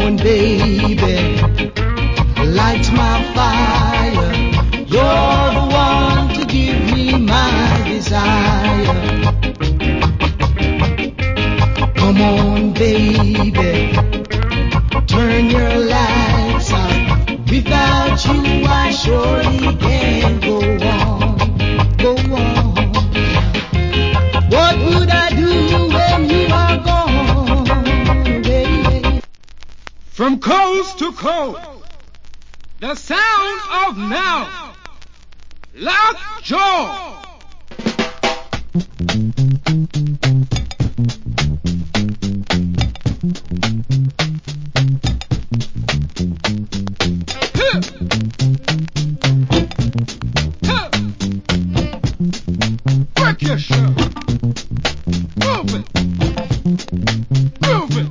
on, baby, light my fire. You're the one to give me my desire. Come on, baby, turn your lights out. Without you, I surely can't go on, go on. What would I do when you are gone, baby? From coast to coast, the sound of now, Lockjaw. Work yourself. Move it. Move it.